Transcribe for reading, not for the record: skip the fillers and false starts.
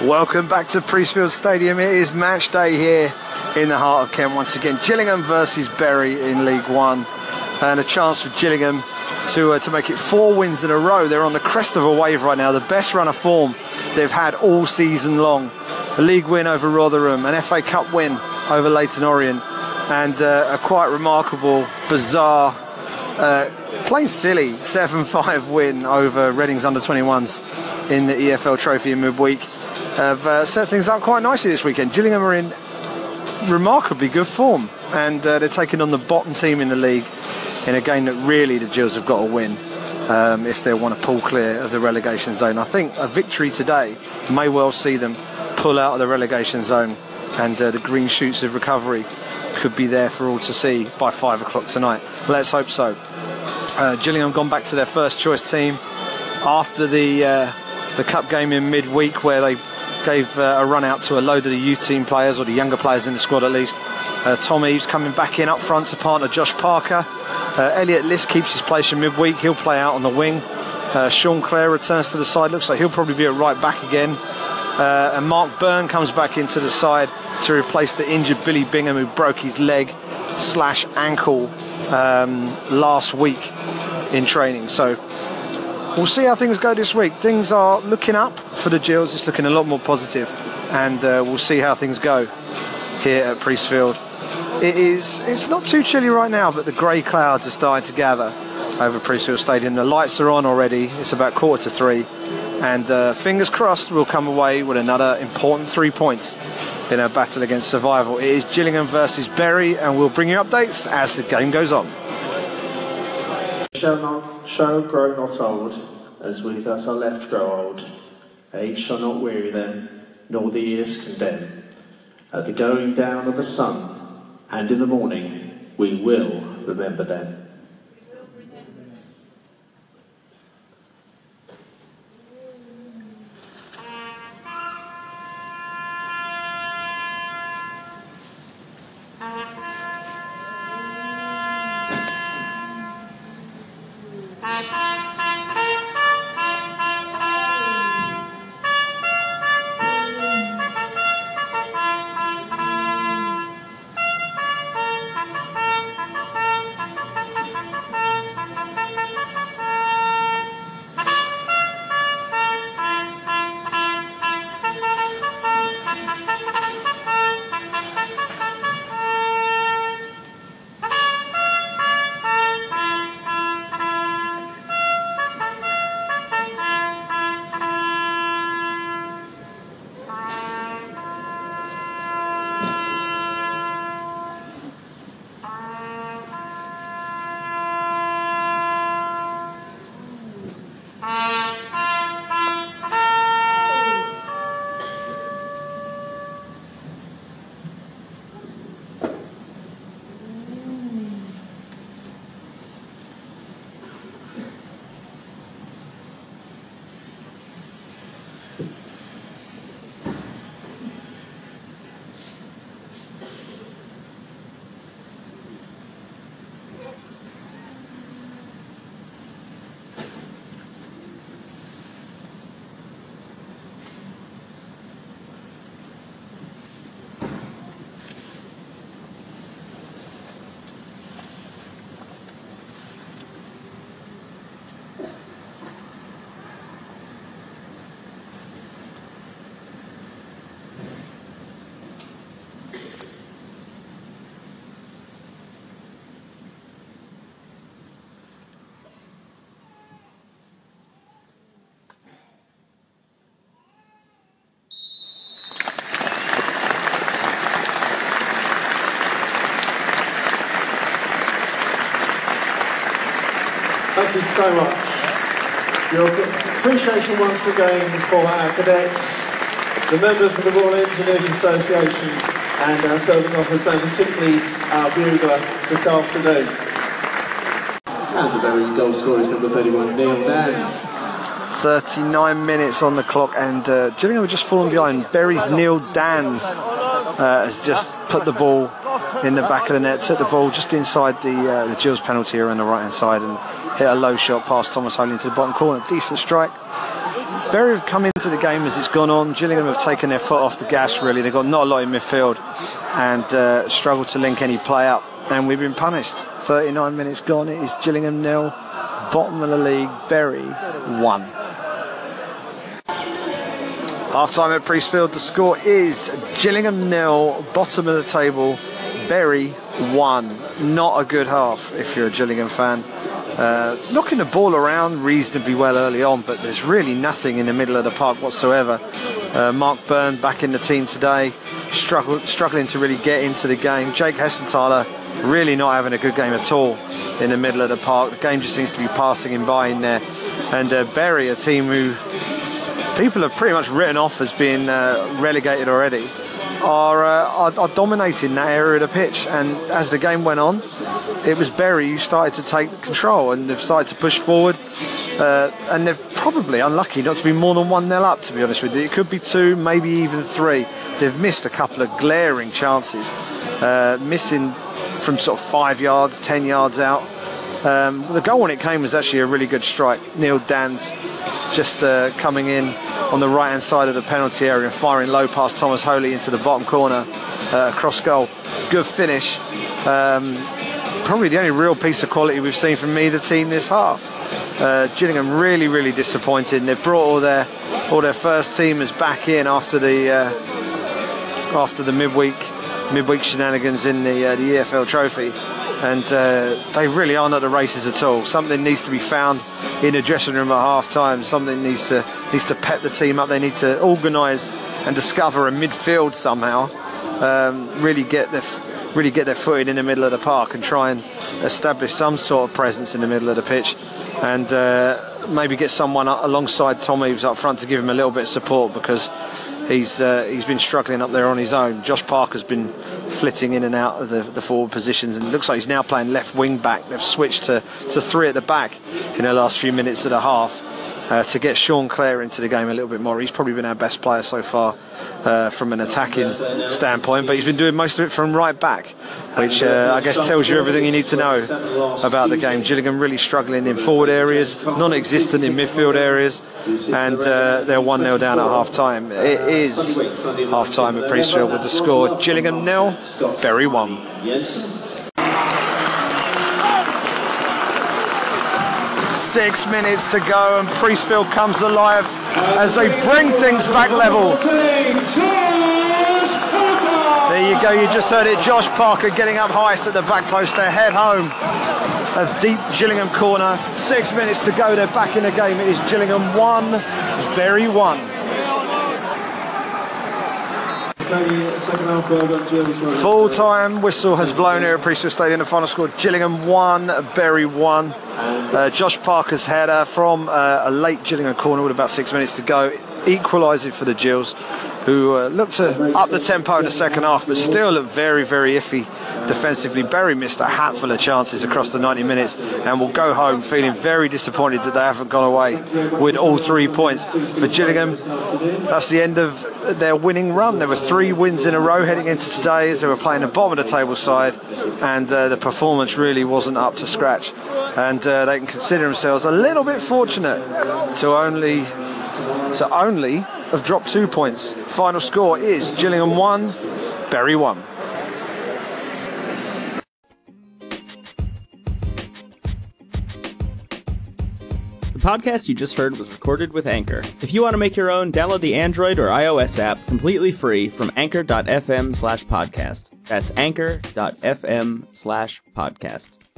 Welcome back to Priestfield Stadium. It is match day here in the heart of Kent once again. Gillingham versus Bury in League One, and a chance for Gillingham to make it 4 wins in a row. They're on the crest of a wave right now, the best run of form they've had all season long. A league win over Rotherham, an FA Cup win over Leyton Orient, and a quite remarkable, bizarre, plain silly 7-5 win over Reading's under-21s in the EFL Trophy in midweek. Have set things up quite nicely this weekend. Gillingham are in remarkably good form, and they're taking on the bottom team in the league in a game that really the Gills have got to win if they want to pull clear of the relegation zone. I think a victory today may well see them pull out of the relegation zone, and the green shoots of recovery could be there for all to see by 5 o'clock tonight. Let's hope so. Gillingham gone back to their first choice team after the cup game in midweek, where they gave a run out to a load of the youth team players, or the younger players in the squad at least. Tom Eaves coming back in up front to partner Josh Parker. Elliot List keeps his place in midweek, he'll play out on the wing. Sean Clare returns to the side, looks like he'll probably be at right back again. And Mark Byrne comes back into the side to replace the injured Billy Bingham, who broke his leg/ankle last week in training. So we'll see how things go this week. Things are looking up for the Gills. It's looking a lot more positive, and we'll see how things go here at Priestfield. It's not too chilly right now, but the grey clouds are starting to gather over Priestfield Stadium. The lights are on already. It's about 2:45, and fingers crossed we'll come away with another important 3 points in our battle against survival. It is Gillingham versus Bury, and we'll bring you updates as the game goes on. Shall grow not old, as we that are left grow old. Age shall not weary them, nor the years condemn. At the going down of the sun, and in the morning, we will remember them. Thank you so much. Your appreciation once again for our cadets, the members of the Royal Engineers Association, and our serving officers, and particularly our bugler this afternoon. And the very goal scorer is number 31, Neil Dans. 39 minutes on the clock, and Gillingham have just fallen behind. Bury's Neil Dans has just put the ball in the back of the net, took the ball just inside the Gills penalty area on the right hand side, and hit a low shot past Thomas Holy into the bottom corner. Decent strike. Bury have come into the game as it's gone on. Gillingham have taken their foot off the gas, really. They've got not a lot in midfield and struggled to link any play up. And we've been punished. 39 minutes gone. It is Gillingham 0, bottom of the league, Bury 1. Half-time at Priestfield, the score is Gillingham 0, bottom of the table, Bury 1. Not a good half if you're a Gillingham fan. Knocking the ball around reasonably well early on, but there's really nothing in the middle of the park whatsoever. Mark Byrne back in the team today, struggling to really get into the game. Jake Hessenthaler really not having a good game at all in the middle of the park. The game just seems to be passing him by in there. And Bury, a team who people have pretty much written off as being relegated already, are dominating that area of the pitch. And as the game went on, it was Bury who started to take control, and they've started to push forward. And they're probably unlucky not to be more than 1-0 up, to be honest with you. It could be 2, maybe even 3. They've missed a couple of glaring chances, missing from sort of 5 yards, 10 yards out. The goal when it came was actually a really good strike. Neil Dans just coming in on the right hand side of the penalty area and firing low past Thomas Holy into the bottom corner, across goal. Good finish. Probably the only real piece of quality we've seen from either team this half. Gillingham really disappointed. They've brought all their first teamers back in after the midweek shenanigans in the EFL Trophy, and they really aren't at the races at all. Something needs to be found in the dressing room at half time. Something needs to pep the team up. They need to organise and discover a midfield somehow. Really get their footing in the middle of the park and try and establish some sort of presence in the middle of the pitch, and maybe get someone alongside Tom Eaves up front to give him a little bit of support, because he's been struggling up there on his own. Josh Parker's been flitting in and out of the forward positions, and it looks like he's now playing left wing back. They've switched to 3 at the back in the last few minutes of the half to get Sean Clare into the game a little bit more. He's probably been our best player so far from an attacking standpoint, but he's been doing most of it from right back, which I guess tells you everything you need to know about the game. Gillingham really struggling in forward areas, non-existent in midfield areas, and they're 1-0 down at half-time. It is half-time at Priestfield with the score Gillingham 0, Bury 1. 6 minutes to go, and Priestfield comes alive as they bring things back level. There you go, you just heard it. Josh Parker getting up highest at the back post. They head home. A deep Gillingham corner. 6 minutes to go. They're back in the game. It is Gillingham 1, Bury 1. Full-time whistle has blown here at Priestfield Stadium. The final score: Gillingham 1, Bury 1. Josh Parker's header from a late Gillingham corner with about 6 minutes to go, equalising for the Gills, who looked to up the tempo in the second half, but still looked very iffy defensively. Bury missed a hatful of chances across the 90 minutes and will go home feeling very disappointed that they haven't gone away with all 3 points. For Gillingham, that's the end of their winning run. There were 3 wins in a row heading into today as they were playing the bottom of the table side, and the performance really wasn't up to scratch, and they can consider themselves a little bit fortunate to only have dropped 2 points. Final score is Gillingham 1, Bury 1. The podcast you just heard was recorded with Anchor. If you want to make your own, download the Android or iOS app completely free from anchor.fm/podcast. That's anchor.fm/podcast.